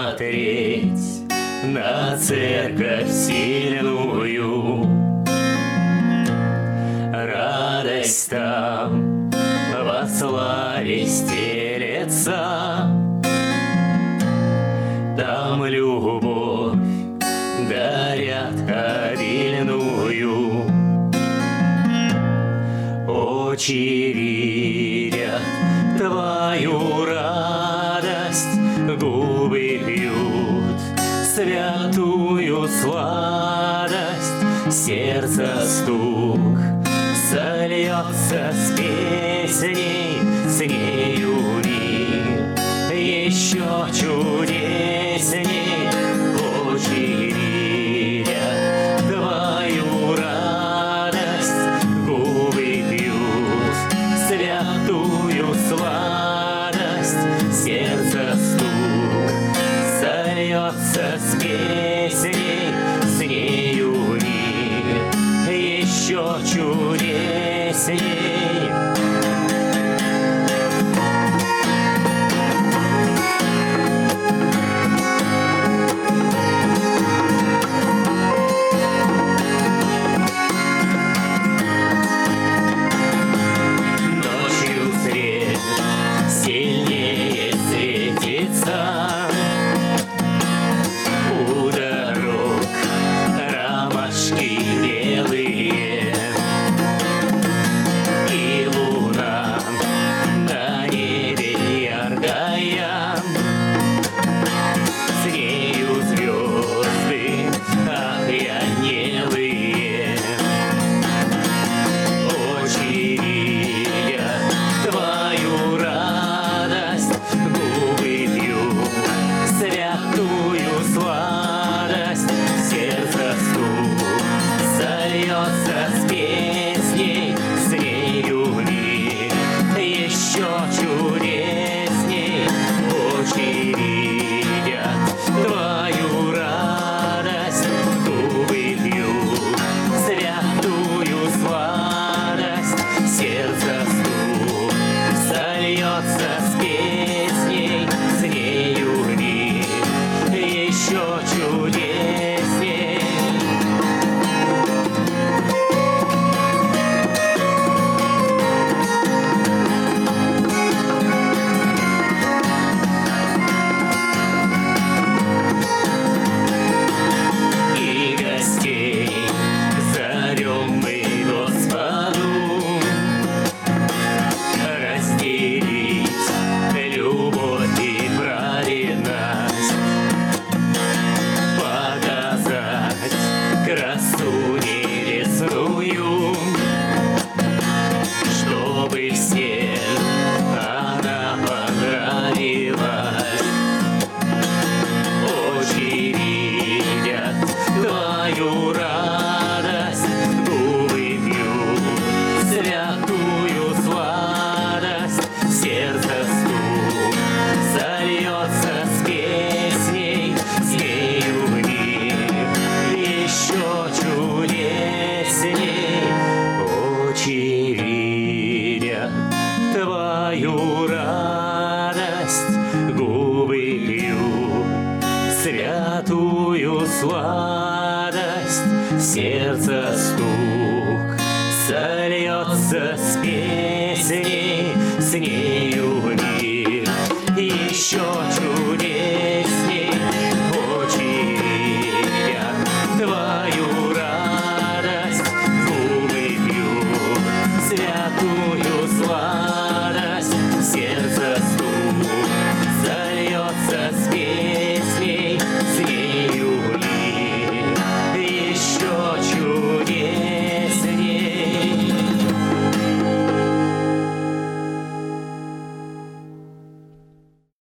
смотреть на церковь сильную. Радость там во славе стелется, там любовь дарят обильную. Очи видят твою радость, губы пьют святую сладость, сердце стук сольется с песней, с нею мир еще чудесней. Очи видят твою радость, губы пьют святую сладость, сердце стук сольется с песней, с нею мир еще чудесней. Сильнее светится у дорог ромашки белые, и луна на небе яркая, с нею звезды опьянелые. Очи видят твою радость, губы пьют святую сладость, сердце стук сольется с песней, с нею мир еще чудесней. Очи видят твою радость, губы пьют святую сладость, сердце стук сольется с песней, с нею мир еще чудесней. И гостей зовем мы Господу разделить любовь и праведность, показать красу небесную, чтобы всем она понравилась. Очи видят твою радость, губы пьют святую сладость, сердце стук сольется с песней, с нею мир еще чудесней. Очи видят твою радость, губы пьют святую сладость, сердце стук сольется с песней, с ней